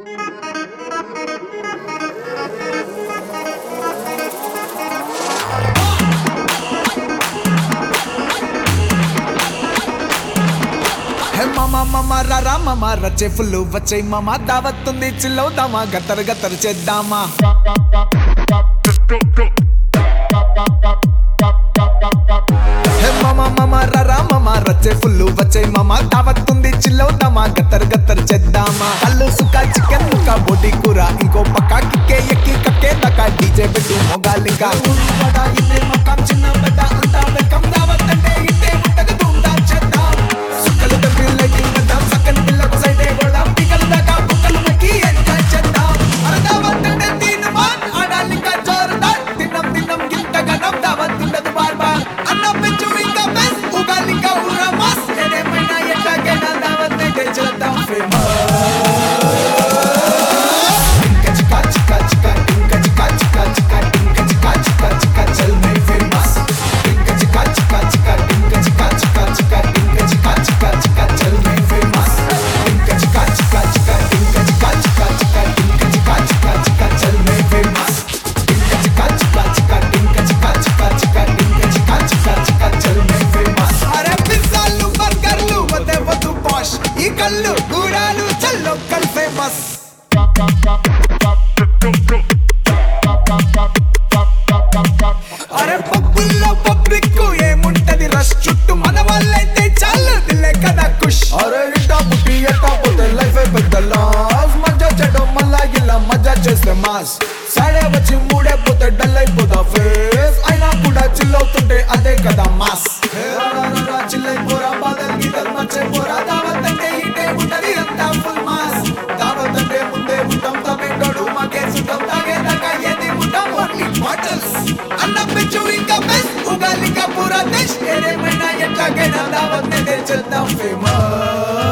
మామ రారా మామ రచ్చే ఫుల్లు వచ్చే మామ దావత్తుంది చిల్లవుదామా గత్తరు గత్తరు చేద్దామా మామ రారా మామ రచ్చే ఫుల్లు వచ్చే మామ దావత్తుంది చిల్లవుదామా గత్తరు గత్తరు చేద్దామా కళ్ళు సుక్క చికెన్ ముక్క బోటి కూర ఇంకో పక్క కిక్కే ఎక్కి కక్కే దాకా డీజే పెట్టు మొగాలింకా చిన్న పెద్ద అంతా వెల్కమ్ దావత్ అంటే ఇట్టే ఉంటది ధూమ్ధాం చేద్దాం సుక్కలు తప్పి లైటింగ్ చేద్దాం సక్కని పిల్లకు సైడే కొడదాం పికలు దాకా బుక్కలు నక్కి ఎంజాయ్ చేద్దాం దావత్ అంటే తీను మాన్ ఆడాలింకా జోరుదార్ తిన్నం తిన్నం గింతగనం దావత్ ఉండదు బార్ బార్ అన్నం పెంచు ఇంకా బెస్ట్ ఉగాలింకా ఉర్రా మాస్ ఏదేమైనా ఎట్లాగైనా దావత్ అంటే చేద్దాం ఫేమస్ ఈ కళ్ళు గూడాలు చల్లొక్కల్ ఫేమస్ అరే పబ్బుల్లో పబ్లిక్ ఏముంటది రష్ చుట్టూ మన వాళ్ళైతే చాలు దిల్లే కదా కుష్ అరే ఇట్టా పుట్టి ఎట్టా పోతే లైఫ్ పెద్ద లాస్ మజా చేయడం మళ్ళా ఇలా మజా చేస్తే మాస్ సాడే వచ్చి మూడే పోతే డల్ అయిపోతా ఫేస్ అయినా కూడా చిల్ అవుతుంటే అదే కదా మాస్ చిల్లైపోరా బాధలు గీతలు మర్చే పోరా దావత్ అంటే ఇటే ఉంటది అంతా ఫుల్ మాస్ దావత్ అంటే ముందే ఉంటాం తమేటోడు మాకే సుట్టం తాగేదాకా ఏది ఉంటాం ఓన్లీ బాటిల్స్ అన్నం పెంచు ఇంకా బెస్ట్ ఉగాలికా పూరా దేశ్ ఏదేమైనా ఎట్లాగైనా దావత్ నే చేద్దాం ఫేమస్